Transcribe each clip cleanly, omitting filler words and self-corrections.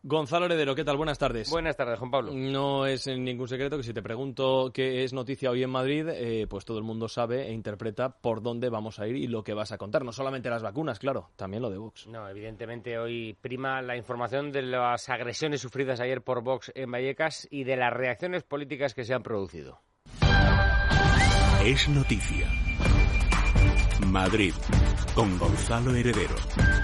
Gonzalo Heredero, ¿qué tal? Buenas tardes. Buenas tardes, Juan Pablo. No es ningún secreto que si te pregunto qué es noticia hoy en Madrid, pues todo el mundo sabe e interpreta por dónde vamos a ir y lo que vas a contar. No solamente las vacunas, claro, también lo de Vox. No, evidentemente hoy prima la información de las agresiones sufridas ayer por Vox en Vallecas y de las reacciones políticas que se han producido. Es noticia. Madrid, con Gonzalo Heredero.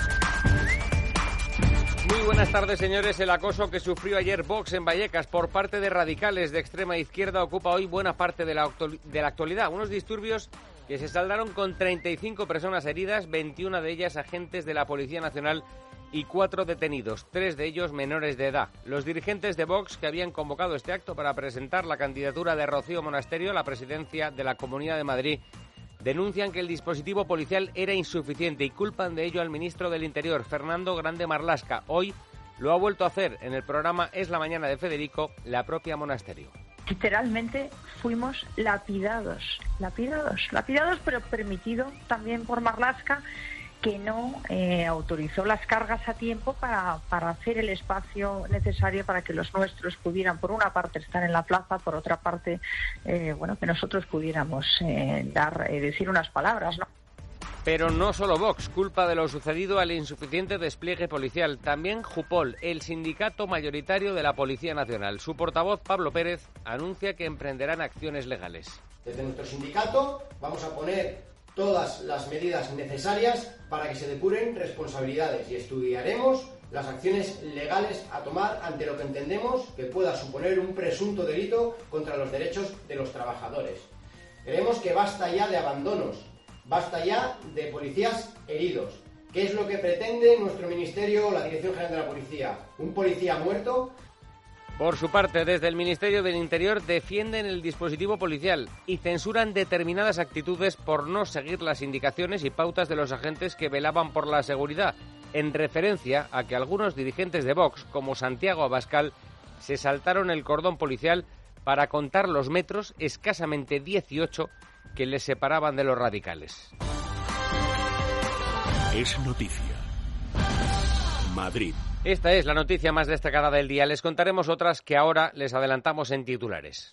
Muy buenas tardes, señores. El acoso que sufrió ayer Vox en Vallecas por parte de radicales de extrema izquierda ocupa hoy buena parte de la actualidad. Unos disturbios que se saldaron con 35 personas heridas, 21 de ellas agentes de la Policía Nacional y 4 detenidos, 3 de ellos menores de edad. Los dirigentes de Vox, que habían convocado este acto para presentar la candidatura de Rocío Monasterio a la presidencia de la Comunidad de Madrid, denuncian que el dispositivo policial era insuficiente y culpan de ello al ministro del Interior, Fernando Grande Marlaska. Hoy lo ha vuelto a hacer en el programa Es la Mañana de Federico, la propia Monasterio. Literalmente fuimos lapidados, pero permitido también por Marlaska, que no autorizó las cargas a tiempo para hacer el espacio necesario para que los nuestros pudieran, por una parte, estar en la plaza, por otra parte, que nosotros pudiéramos decir unas palabras, ¿no? Pero no solo Vox culpa de lo sucedido al insuficiente despliegue policial. También Jupol, el sindicato mayoritario de la Policía Nacional. Su portavoz, Pablo Pérez, anuncia que emprenderán acciones legales. Desde nuestro sindicato vamos a poner todas las medidas necesarias para que se depuren responsabilidades y estudiaremos las acciones legales a tomar ante lo que entendemos que pueda suponer un presunto delito contra los derechos de los trabajadores. Creemos que basta ya de abandonos, basta ya de policías heridos. ¿Qué es lo que pretende nuestro ministerio o la Dirección General de la Policía? ¿Un policía muerto? Por su parte, desde el Ministerio del Interior defienden el dispositivo policial y censuran determinadas actitudes por no seguir las indicaciones y pautas de los agentes que velaban por la seguridad, en referencia a que algunos dirigentes de Vox, como Santiago Abascal, se saltaron el cordón policial para contar los metros, escasamente 18, que les separaban de los radicales. Es noticia. Madrid. Esta es la noticia más destacada del día. Les contaremos otras que ahora les adelantamos en titulares.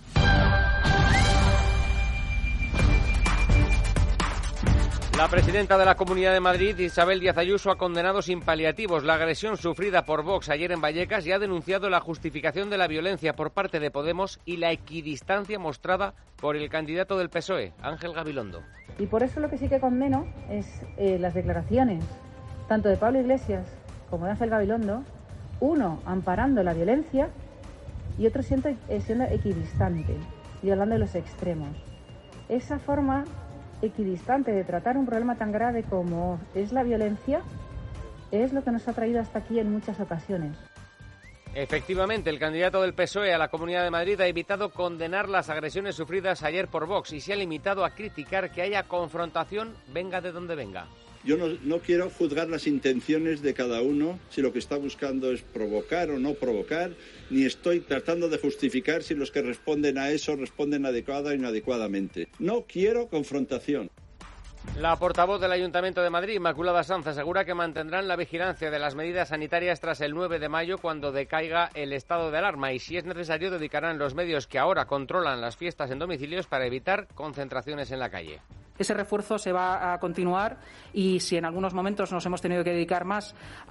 La presidenta de la Comunidad de Madrid, Isabel Díaz Ayuso, ha condenado sin paliativos la agresión sufrida por Vox ayer en Vallecas y ha denunciado la justificación de la violencia por parte de Podemos y la equidistancia mostrada por el candidato del PSOE, Ángel Gabilondo. Y por eso lo que sí que condeno es las declaraciones, tanto de Pablo Iglesias como de Ángel Gabilondo, uno amparando la violencia y otro siendo equidistante y hablando de los extremos. Esa forma equidistante de tratar un problema tan grave como es la violencia es lo que nos ha traído hasta aquí en muchas ocasiones. Efectivamente, el candidato del PSOE a la Comunidad de Madrid ha evitado condenar las agresiones sufridas ayer por Vox y se ha limitado a criticar que haya confrontación, venga de donde venga. Yo no quiero juzgar las intenciones de cada uno, si lo que está buscando es provocar o no provocar, ni estoy tratando de justificar si los que responden a eso responden adecuada o inadecuadamente. No quiero confrontación. La portavoz del Ayuntamiento de Madrid, Inmaculada Sanz, asegura que mantendrán la vigilancia de las medidas sanitarias tras el 9 de mayo cuando decaiga el estado de alarma y, si es necesario, dedicarán los medios que ahora controlan las fiestas en domicilios para evitar concentraciones en la calle. Ese refuerzo se va a continuar y si en algunos momentos nos hemos tenido que dedicar más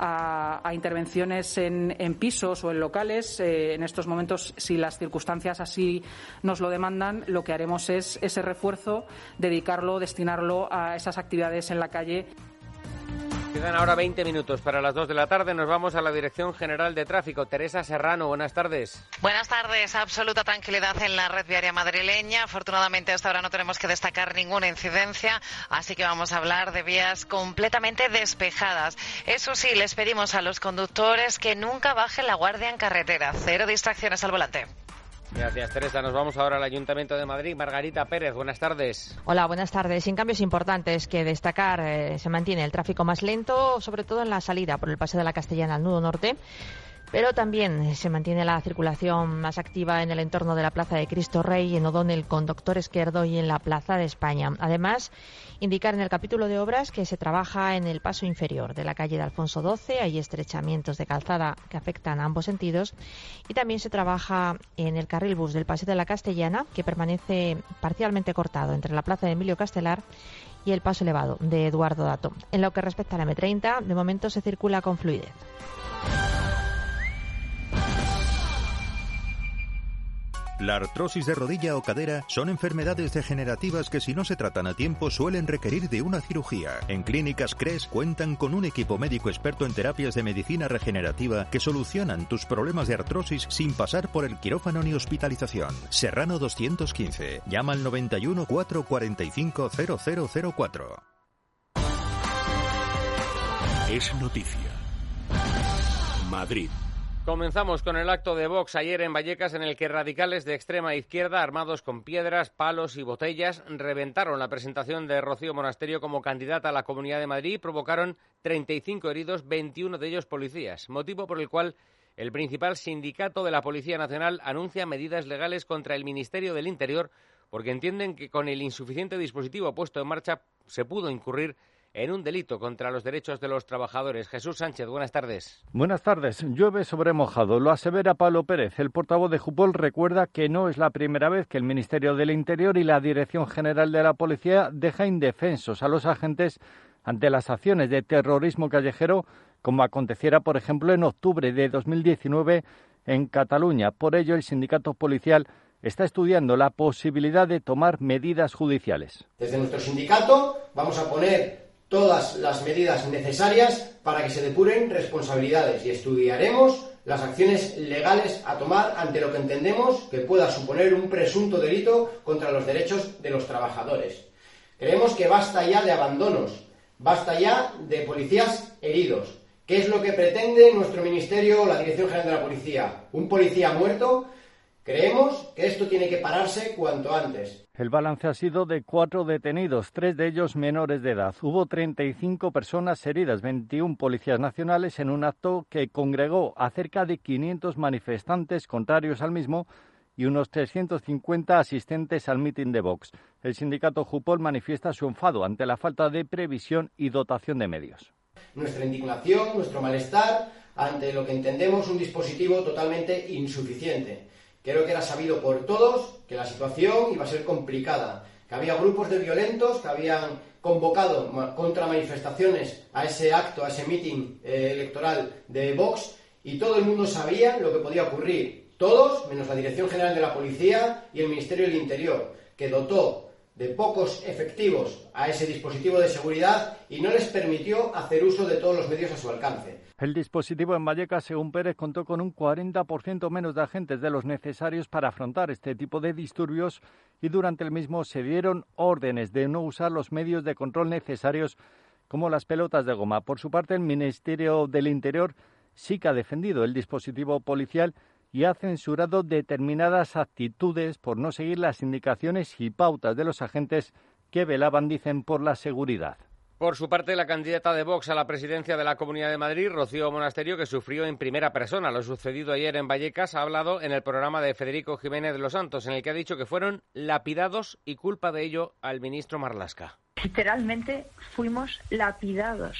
a intervenciones en pisos o en locales, en estos momentos, si las circunstancias así nos lo demandan, lo que haremos es ese refuerzo, destinarlo a esas actividades en la calle. Quedan ahora 20 minutos para las 2 de la tarde. Nos vamos a la Dirección General de Tráfico. Teresa Serrano, buenas tardes. Buenas tardes. Absoluta tranquilidad en la red viaria madrileña. Afortunadamente, hasta ahora no tenemos que destacar ninguna incidencia, así que vamos a hablar de vías completamente despejadas. Eso sí, les pedimos a los conductores que nunca bajen la guardia en carretera. Cero distracciones al volante. Gracias, Teresa. Nos vamos ahora al Ayuntamiento de Madrid. Margarita Pérez, buenas tardes. Hola, buenas tardes. Sin cambios importantes que destacar, se mantiene el tráfico más lento, sobre todo en la salida por el Paseo de la Castellana al nudo norte. Pero también se mantiene la circulación más activa en el entorno de la Plaza de Cristo Rey, en O'Donnell con Doctor Esquerdo y en la Plaza de España. Además, indicar en el capítulo de obras que se trabaja en el paso inferior de la calle de Alfonso XII. Hay estrechamientos de calzada que afectan a ambos sentidos. Y también se trabaja en el carril bus del Paseo de la Castellana, que permanece parcialmente cortado entre la Plaza de Emilio Castelar y el paso elevado de Eduardo Dato. En lo que respecta a la M30, de momento se circula con fluidez. La artrosis de rodilla o cadera son enfermedades degenerativas que, si no se tratan a tiempo, suelen requerir de una cirugía. En Clínicas CRES cuentan con un equipo médico experto en terapias de medicina regenerativa que solucionan tus problemas de artrosis sin pasar por el quirófano ni hospitalización. Serrano 215. Llama al 91 445 0004. Es noticia. Madrid. Comenzamos con el acto de Vox ayer en Vallecas, en el que radicales de extrema izquierda, armados con piedras, palos y botellas, reventaron la presentación de Rocío Monasterio como candidata a la Comunidad de Madrid y provocaron 35 heridos, 21 de ellos policías, motivo por el cual el principal sindicato de la Policía Nacional anuncia medidas legales contra el Ministerio del Interior, porque entienden que con el insuficiente dispositivo puesto en marcha se pudo incurrir en un delito contra los derechos de los trabajadores. Jesús Sánchez, buenas tardes. Buenas tardes. Llueve sobre mojado. Lo asevera Pablo Pérez. El portavoz de Jupol recuerda que no es la primera vez que el Ministerio del Interior y la Dirección General de la Policía deja indefensos a los agentes ante las acciones de terrorismo callejero, como aconteciera, por ejemplo, en octubre de 2019 en Cataluña. Por ello, el sindicato policial está estudiando la posibilidad de tomar medidas judiciales. Desde nuestro sindicato vamos a poner todas las medidas necesarias para que se depuren responsabilidades y estudiaremos las acciones legales a tomar ante lo que entendemos que pueda suponer un presunto delito contra los derechos de los trabajadores. Creemos que basta ya de abandonos, basta ya de policías heridos. ¿Qué es lo que pretende nuestro ministerio o la Dirección General de la Policía? ¿Un policía muerto? Creemos que esto tiene que pararse cuanto antes. El balance ha sido de 4 detenidos, 3 de ellos menores de edad. Hubo 35 personas heridas, 21 policías nacionales en un acto que congregó a cerca de 500 manifestantes contrarios al mismo y unos 350 asistentes al mitin de Vox. El sindicato Jupol manifiesta su enfado ante la falta de previsión y dotación de medios. Nuestra indignación, nuestro malestar ante lo que entendemos un dispositivo totalmente insuficiente. Creo que era sabido por todos que la situación iba a ser complicada, que había grupos de violentos que habían convocado contra manifestaciones a ese acto, a ese mitin electoral de Vox, y todo el mundo sabía lo que podía ocurrir. Todos, menos la Dirección General de la Policía y el Ministerio del Interior, que dotó de pocos efectivos a ese dispositivo de seguridad y no les permitió hacer uso de todos los medios a su alcance. El dispositivo en Vallecas, según Pérez, contó con un 40% menos de agentes de los necesarios para afrontar este tipo de disturbios y durante el mismo se dieron órdenes de no usar los medios de control necesarios como las pelotas de goma. Por su parte, el Ministerio del Interior sí que ha defendido el dispositivo policial y ha censurado determinadas actitudes por no seguir las indicaciones y pautas de los agentes que velaban, dicen, por la seguridad. Por su parte, la candidata de Vox a la presidencia de la Comunidad de Madrid, Rocío Monasterio, que sufrió en primera persona lo sucedido ayer en Vallecas, ha hablado en el programa de Federico Jiménez de los Santos, en el que ha dicho que fueron lapidados y culpa de ello al ministro Marlaska. Literalmente fuimos lapidados,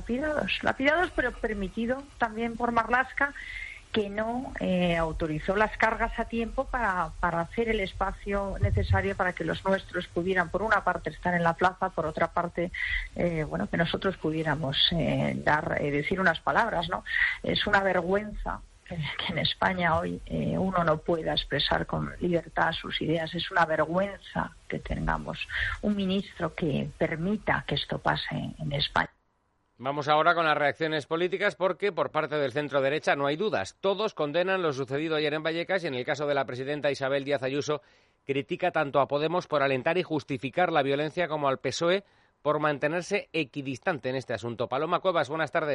pero permitido también por Marlaska, que no autorizó las cargas a tiempo para hacer el espacio necesario para que los nuestros pudieran, por una parte, estar en la plaza, por otra parte, que nosotros pudiéramos decir unas palabras, ¿no? Es una vergüenza que en España hoy uno no pueda expresar con libertad sus ideas. Es una vergüenza que tengamos un ministro que permita que esto pase en España. Vamos ahora con las reacciones políticas porque por parte del centro-derecha no hay dudas. Todos condenan lo sucedido ayer en Vallecas y en el caso de la presidenta Isabel Díaz Ayuso critica tanto a Podemos por alentar y justificar la violencia como al PSOE por mantenerse equidistante en este asunto. Paloma Cuevas, buenas tardes.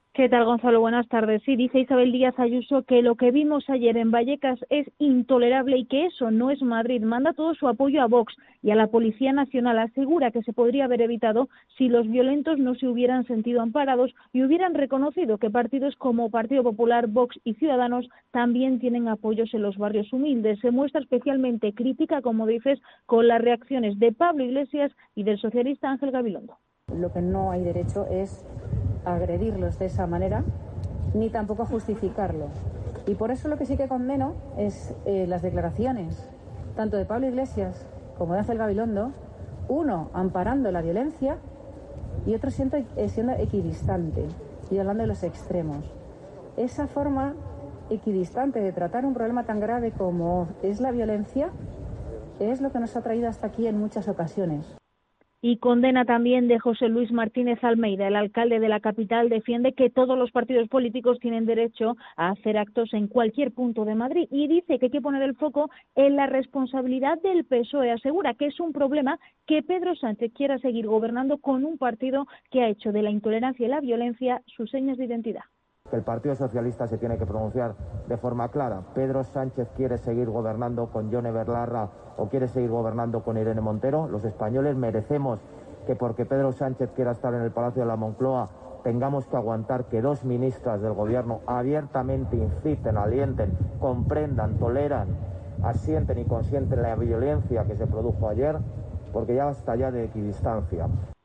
¿Qué tal, Gonzalo? Buenas tardes. Sí, dice Isabel Díaz Ayuso que lo que vimos ayer en Vallecas es intolerable y que eso no es Madrid. Manda todo su apoyo a Vox y a la Policía Nacional. Asegura que se podría haber evitado si los violentos no se hubieran sentido amparados y hubieran reconocido que partidos como Partido Popular, Vox y Ciudadanos también tienen apoyos en los barrios humildes. Se muestra especialmente crítica, como dices, con las reacciones de Pablo Iglesias y del socialista Ángel Gabilondo. Lo que no hay derecho es agredirlos de esa manera, ni tampoco justificarlo. Y por eso lo que sí que condeno es las declaraciones, tanto de Pablo Iglesias como de Ángel Gabilondo, uno amparando la violencia y otro siendo equidistante y hablando de los extremos. Esa forma equidistante de tratar un problema tan grave como es la violencia es lo que nos ha traído hasta aquí en muchas ocasiones. Y condena también de José Luis Martínez Almeida, el alcalde de la capital, defiende que todos los partidos políticos tienen derecho a hacer actos en cualquier punto de Madrid y dice que hay que poner el foco en la responsabilidad del PSOE. Asegura que es un problema que Pedro Sánchez quiera seguir gobernando con un partido que ha hecho de la intolerancia y la violencia sus señas de identidad. El Partido Socialista se tiene que pronunciar de forma clara. Pedro Sánchez quiere seguir gobernando con Yone Belarra o quiere seguir gobernando con Irene Montero. Los españoles merecemos que porque Pedro Sánchez quiera estar en el Palacio de la Moncloa tengamos que aguantar que dos ministras del gobierno abiertamente inciten, alienten, comprendan, toleran, asienten y consienten la violencia que se produjo ayer, porque ya basta ya de equidistancia.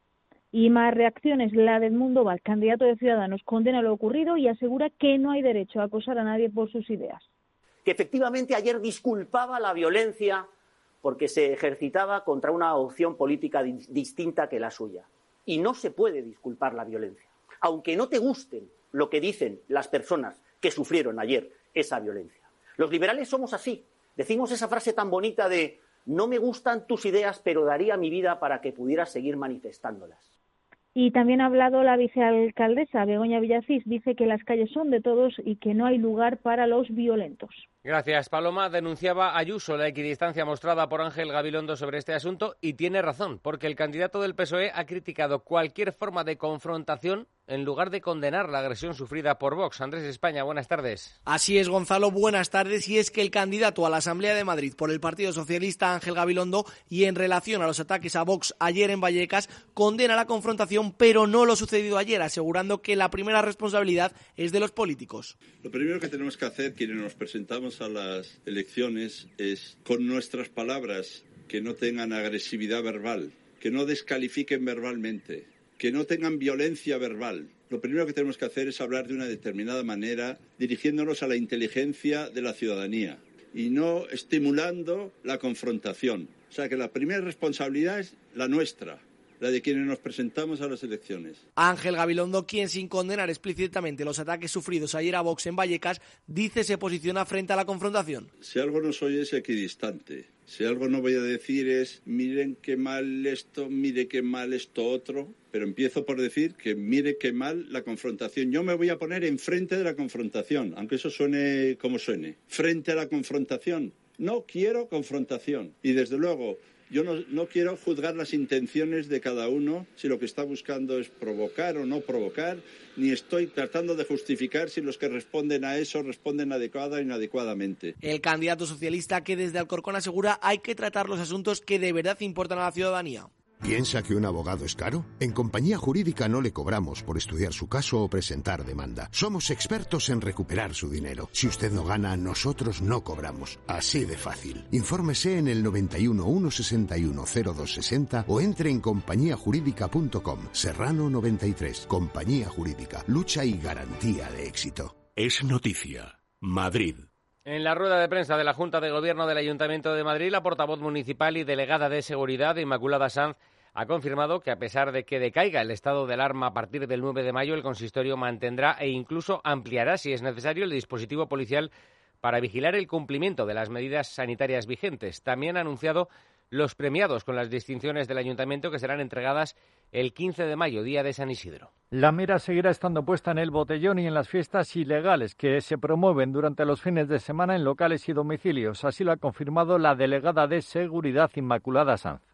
Y más reacciones. La de Edmundo Val, candidato de Ciudadanos, condena lo ocurrido y asegura que no hay derecho a acosar a nadie por sus ideas. Que efectivamente ayer disculpaba la violencia porque se ejercitaba contra una opción política distinta que la suya. Y no se puede disculpar la violencia. Aunque no te gusten lo que dicen las personas que sufrieron ayer esa violencia. Los liberales somos así. Decimos esa frase tan bonita de no me gustan tus ideas, pero daría mi vida para que pudieras seguir manifestándolas. Y también ha hablado la vicealcaldesa Begoña Villacís, dice que las calles son de todos y que no hay lugar para los violentos. Gracias, Paloma. Denunciaba Ayuso la equidistancia mostrada por Ángel Gabilondo sobre este asunto y tiene razón, porque el candidato del PSOE ha criticado cualquier forma de confrontación en lugar de condenar la agresión sufrida por Vox. Andrés España, buenas tardes. Así es, Gonzalo, buenas tardes. Y es que el candidato a la Asamblea de Madrid por el Partido Socialista, Ángel Gabilondo, y en relación a los ataques a Vox ayer en Vallecas, condena la confrontación, pero no lo sucedido ayer, asegurando que la primera responsabilidad es de los políticos. Lo primero que tenemos que hacer, quienes nos presentamos a las elecciones, es con nuestras palabras que no tengan agresividad verbal, que no descalifiquen verbalmente, que no tengan violencia verbal. Lo primero que tenemos que hacer es hablar de una determinada manera, dirigiéndonos a la inteligencia de la ciudadanía y no estimulando la confrontación. O sea que la primera responsabilidad es la nuestra, la de quienes nos presentamos a las elecciones. Ángel Gabilondo, quien sin condenar explícitamente los ataques sufridos ayer a Vox en Vallecas, dice se posiciona frente a la confrontación. Si algo no soy es equidistante. Si algo no voy a decir es miren qué mal esto, mire qué mal esto otro, pero empiezo por decir que mire qué mal la confrontación. Yo me voy a poner enfrente de la confrontación, aunque eso suene como suene. Frente a la confrontación. No quiero confrontación. Y desde luego yo no quiero juzgar las intenciones de cada uno, si lo que está buscando es provocar o no provocar, ni estoy tratando de justificar si los que responden a eso responden adecuada o inadecuadamente. El candidato socialista, que desde Alcorcón asegura hay que tratar los asuntos que de verdad importan a la ciudadanía. ¿Piensa que un abogado es caro? En Compañía Jurídica no le cobramos por estudiar su caso o presentar demanda. Somos expertos en recuperar su dinero. Si usted no gana, nosotros no cobramos. Así de fácil. Infórmese en el 91 161 0260 o entre en compañíajurídica.com. Serrano 93. Compañía Jurídica. Lucha y garantía de éxito. Es noticia. Madrid. En la rueda de prensa de la Junta de Gobierno del Ayuntamiento de Madrid, la portavoz municipal y delegada de Seguridad, Inmaculada Sanz, ha confirmado que a pesar de que decaiga el estado de alarma a partir del 9 de mayo, el consistorio mantendrá e incluso ampliará, si es necesario, el dispositivo policial para vigilar el cumplimiento de las medidas sanitarias vigentes. También ha anunciado los premiados con las distinciones del Ayuntamiento que serán entregadas el 15 de mayo, día de San Isidro. La mira seguirá estando puesta en el botellón y en las fiestas ilegales que se promueven durante los fines de semana en locales y domicilios. Así lo ha confirmado la delegada de Seguridad, Inmaculada Sanz.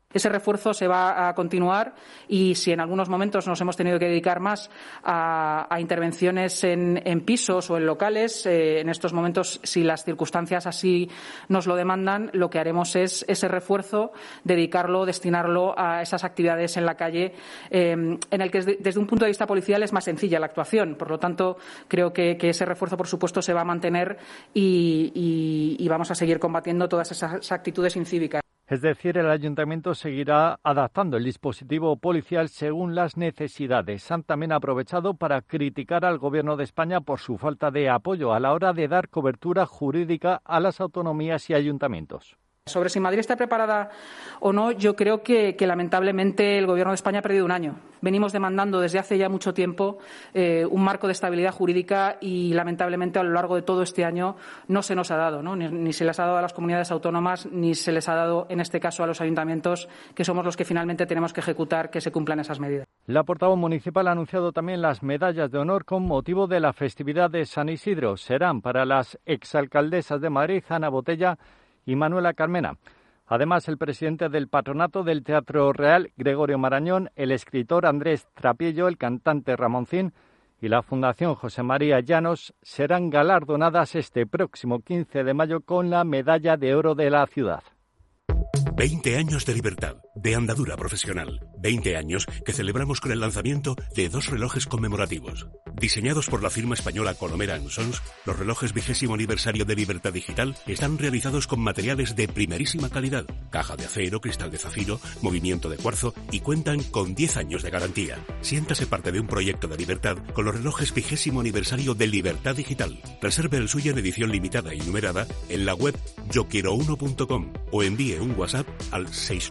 Ese refuerzo se va a continuar y si en algunos momentos nos hemos tenido que dedicar más a intervenciones en pisos o en locales, en estos momentos, si las circunstancias así nos lo demandan, lo que haremos es ese refuerzo, dedicarlo, destinarlo a esas actividades en la calle, en el que desde un punto de vista policial es más sencilla la actuación. Por lo tanto, creo que ese refuerzo, por supuesto, se va a mantener y vamos a seguir combatiendo todas esas actitudes incívicas. Es decir, el ayuntamiento seguirá adaptando el dispositivo policial según las necesidades. Han también aprovechado para criticar al Gobierno de España por su falta de apoyo a la hora de dar cobertura jurídica a las autonomías y ayuntamientos. Sobre si Madrid está preparada o no, yo creo que lamentablemente el Gobierno de España ha perdido un año. Venimos demandando desde hace ya mucho tiempo un marco de estabilidad jurídica y lamentablemente a lo largo de todo este año no se nos ha dado, ¿no? Ni se les ha dado a las comunidades autónomas ni se les ha dado en este caso a los ayuntamientos, que somos los que finalmente tenemos que ejecutar que se cumplan esas medidas. La portavoz municipal ha anunciado también las medallas de honor con motivo de la festividad de San Isidro. Serán para las exalcaldesas de Madrid, Ana Botella y Manuela Carmena. Además, el presidente del Patronato del Teatro Real, Gregorio Marañón, el escritor Andrés Trapiello, el cantante Ramoncín y la Fundación José María Llanos serán galardonadas este próximo 15 de mayo con la Medalla de Oro de la Ciudad. 20 años de libertad, de andadura profesional. 20 años que celebramos con el lanzamiento de 2 relojes conmemorativos. Diseñados por la firma española Colomera & Sons, los relojes 20º aniversario de Libertad Digital están realizados con materiales de primerísima calidad, caja de acero, cristal de zafiro, movimiento de cuarzo y cuentan con 10 años de garantía. Siéntase parte de un proyecto de libertad con los relojes 20º aniversario de Libertad Digital. Reserve el suyo en edición limitada y numerada en la web yoquiero1.com o envíe un WhatsApp al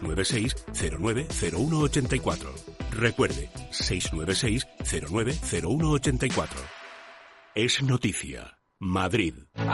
696-090184. Recuerde, 696-090184. Es noticia. Madrid.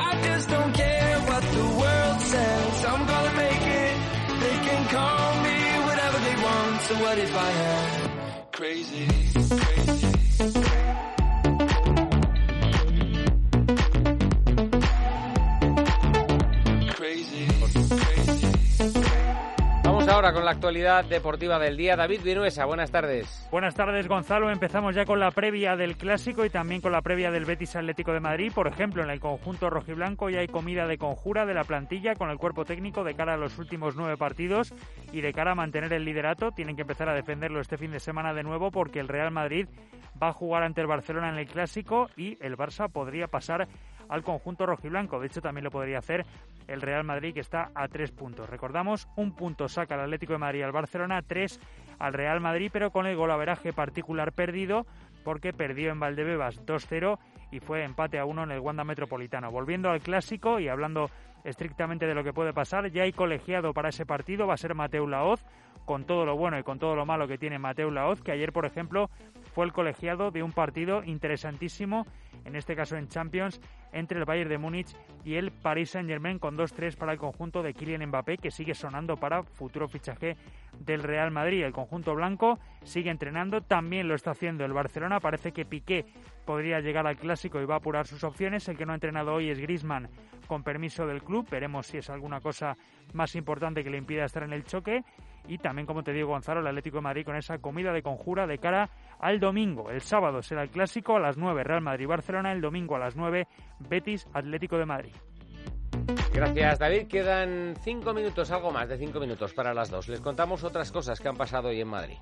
Ahora con la actualidad deportiva del día. David Vinuesa, buenas tardes. Buenas tardes, Gonzalo. Empezamos ya con la previa del Clásico y también con la previa del Betis Atlético de Madrid. Por ejemplo, en el conjunto rojiblanco ya hay comida de conjura de la plantilla con el cuerpo técnico de cara a los últimos 9 partidos y de cara a mantener el liderato. Tienen que empezar a defenderlo este fin de semana de nuevo porque el Real Madrid va a jugar ante el Barcelona en el Clásico y el Barça podría pasar al conjunto rojiblanco. De hecho, también lo podría hacer el Real Madrid, que está a 3 puntos. Recordamos, 1 punto saca el Atlético de Madrid al Barcelona, 3 al Real Madrid, pero con el golaveraje particular perdido, porque perdió en Valdebebas 2-0 y fue empate a 1 en el Wanda Metropolitano. Volviendo al Clásico y hablando estrictamente de lo que puede pasar, ya hay colegiado para ese partido, va a ser Mateu Laoz, con todo lo bueno y con todo lo malo que tiene Mateu Laoz, que ayer, por ejemplo, fue el colegiado de un partido interesantísimo, en este caso en Champions, entre el Bayern de Múnich y el Paris Saint-Germain, con 2-3 para el conjunto de Kylian Mbappé, que sigue sonando para futuro fichaje del Real Madrid. El conjunto blanco sigue entrenando, también lo está haciendo el Barcelona. Parece que Piqué podría llegar al Clásico y va a apurar sus opciones. El que no ha entrenado hoy es Griezmann, con permiso del club. Veremos si es alguna cosa más importante que le impida estar en el choque. Y también, como te digo, Gonzalo, el Atlético de Madrid con esa comida de conjura de cara al domingo. El sábado será el Clásico a las 9, Real Madrid-Barcelona. El domingo a las 9, Betis-Atlético de Madrid. Gracias, David. Quedan 5 minutos, algo más de 5 minutos para las 2. Les contamos otras cosas que han pasado hoy en Madrid.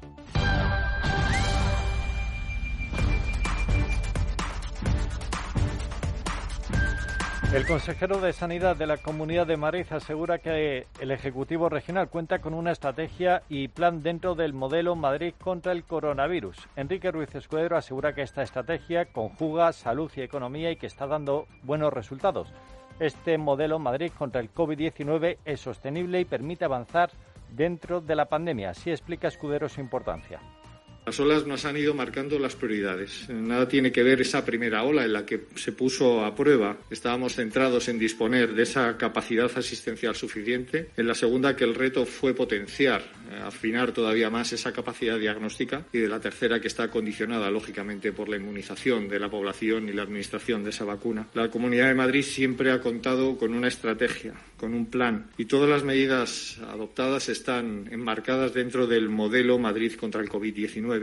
El consejero de Sanidad de la Comunidad de Madrid asegura que el Ejecutivo Regional cuenta con una estrategia y plan dentro del modelo Madrid contra el coronavirus. Enrique Ruiz Escudero asegura que esta estrategia conjuga salud y economía y que está dando buenos resultados. Este modelo Madrid contra el COVID-19 es sostenible y permite avanzar dentro de la pandemia. Así explica Escudero su importancia. Las olas nos han ido marcando las prioridades. Nada tiene que ver esa primera ola en la que se puso a prueba. Estábamos centrados en disponer de esa capacidad asistencial suficiente. En la segunda, que el reto fue potenciar, afinar todavía más esa capacidad diagnóstica. Y de la tercera, que está condicionada, lógicamente, por la inmunización de la población y la administración de esa vacuna. La Comunidad de Madrid siempre ha contado con una estrategia, con un plan. Y todas las medidas adoptadas están enmarcadas dentro del modelo Madrid contra el COVID-19.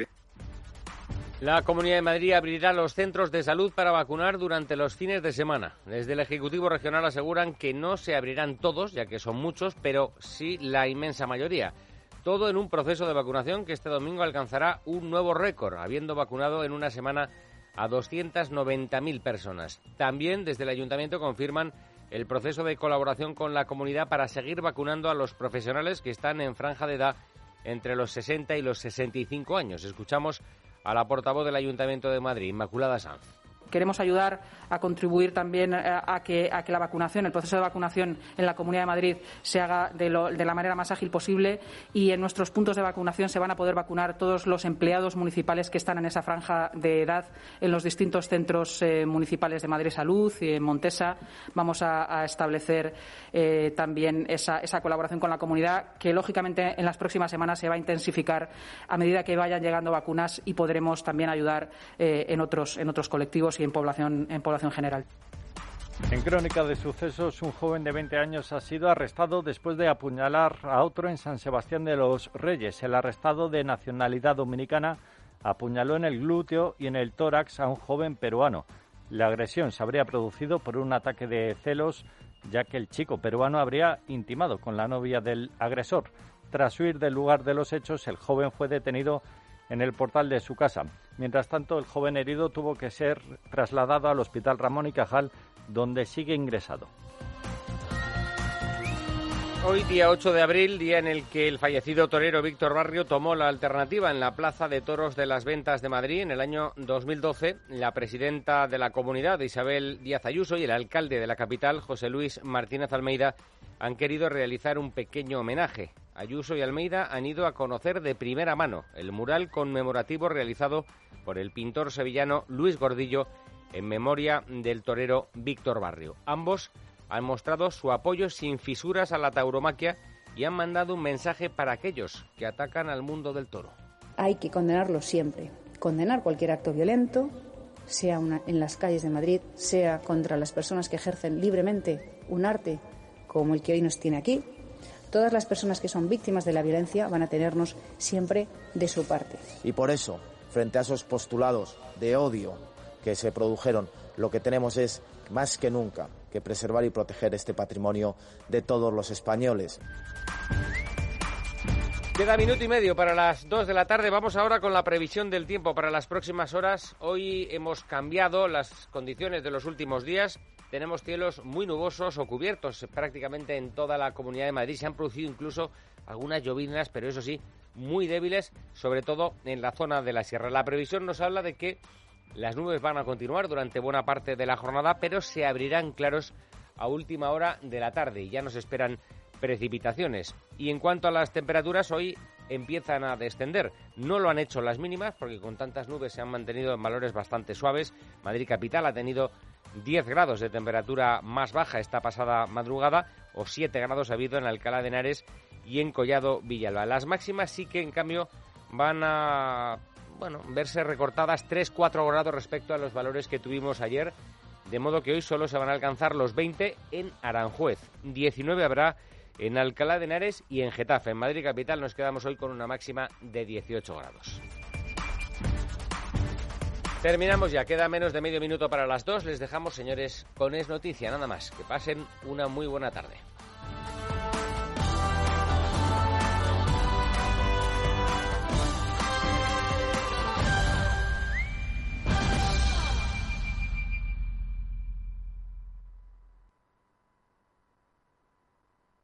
La Comunidad de Madrid abrirá los centros de salud para vacunar durante los fines de semana. Desde el Ejecutivo Regional aseguran que no se abrirán todos, ya que son muchos, pero sí la inmensa mayoría. Todo en un proceso de vacunación que este domingo alcanzará un nuevo récord, habiendo vacunado en una semana a 290.000 personas. También desde el Ayuntamiento confirman el proceso de colaboración con la comunidad para seguir vacunando a los profesionales que están en franja de edad entre los 60 y los 65 años. Escuchamos a la portavoz del Ayuntamiento de Madrid, Inmaculada Sanz. Queremos ayudar a contribuir también a que la vacunación, el proceso de vacunación en la Comunidad de Madrid se haga de la manera más ágil posible, y en nuestros puntos de vacunación se van a poder vacunar todos los empleados municipales que están en esa franja de edad en los distintos centros municipales de Madrid Salud y en Montesa. Vamos a establecer también esa colaboración con la comunidad, que lógicamente en las próximas semanas se va a intensificar a medida que vayan llegando vacunas, y podremos también ayudar en otros colectivos y en población general. En crónica de sucesos, un joven de 20 años ha sido arrestado después de apuñalar a otro en San Sebastián de los Reyes. El arrestado, de nacionalidad dominicana, apuñaló en el glúteo y en el tórax a un joven peruano. La agresión se habría producido por un ataque de celos, ya que el chico peruano habría intimado con la novia del agresor. Tras huir del lugar de los hechos, el joven fue detenido en el portal de su casa. Mientras tanto, el joven herido tuvo que ser trasladado al Hospital Ramón y Cajal, donde sigue ingresado. Hoy, día 8 de abril, día en el que el fallecido torero Víctor Barrio tomó la alternativa en la Plaza de Toros de las Ventas de Madrid. En el año 2012, la presidenta de la comunidad, Isabel Díaz Ayuso, y el alcalde de la capital, José Luis Martínez Almeida, han querido realizar un pequeño homenaje. Ayuso y Almeida han ido a conocer de primera mano el mural conmemorativo realizado por el pintor sevillano Luis Gordillo en memoria del torero Víctor Barrio. Ambos han mostrado su apoyo sin fisuras a la tauromaquia y han mandado un mensaje para aquellos que atacan al mundo del toro. Hay que condenarlo siempre, condenar cualquier acto violento, sea en las calles de Madrid, sea contra las personas que ejercen libremente un arte como el que hoy nos tiene aquí. Todas las personas que son víctimas de la violencia van a tenernos siempre de su parte. Y por eso, frente a esos postulados de odio que se produjeron, lo que tenemos es, más que nunca, que preservar y proteger este patrimonio de todos los españoles. Queda minuto y medio para las 2 de la tarde. Vamos ahora con la previsión del tiempo para las próximas horas. Hoy hemos cambiado las condiciones de los últimos días. Tenemos cielos muy nubosos o cubiertos prácticamente en toda la Comunidad de Madrid. Se han producido incluso algunas lloviznas, pero eso sí, muy débiles, sobre todo en la zona de la sierra. La previsión nos habla de que las nubes van a continuar durante buena parte de la jornada, pero se abrirán claros a última hora de la tarde y ya nos esperan precipitaciones. Y en cuanto a las temperaturas, hoy empiezan a descender. No lo han hecho las mínimas, porque con tantas nubes se han mantenido en valores bastante suaves. Madrid capital ha tenido 10 grados de temperatura más baja esta pasada madrugada, o 7 grados ha habido en Alcalá de Henares y en Collado Villalba. Las máximas sí que, en cambio, van a verse recortadas 3-4 grados respecto a los valores que tuvimos ayer, de modo que hoy solo se van a alcanzar los 20 en Aranjuez. 19 habrá en Alcalá de Henares y en Getafe. En Madrid capital nos quedamos hoy con una máxima de 18 grados. Terminamos ya, queda menos de medio minuto para las 2. Les dejamos, señores, con Es Noticia, nada más. Que pasen una muy buena tarde.